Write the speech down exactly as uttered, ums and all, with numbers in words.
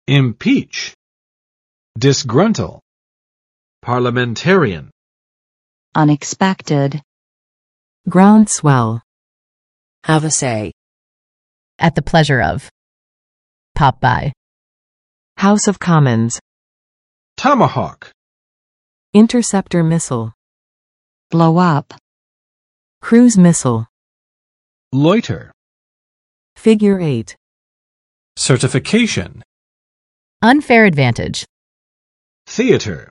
Impeach. Disgruntle. Parliamentarian. Unexpected. Groundswell. Have a say. At the pleasure of. Pop by. House of Commons. Tomahawk. Interceptor missile. Blow up. Cruise missile. Loiter. Figure eight. Certification. Unfair advantage. Theater.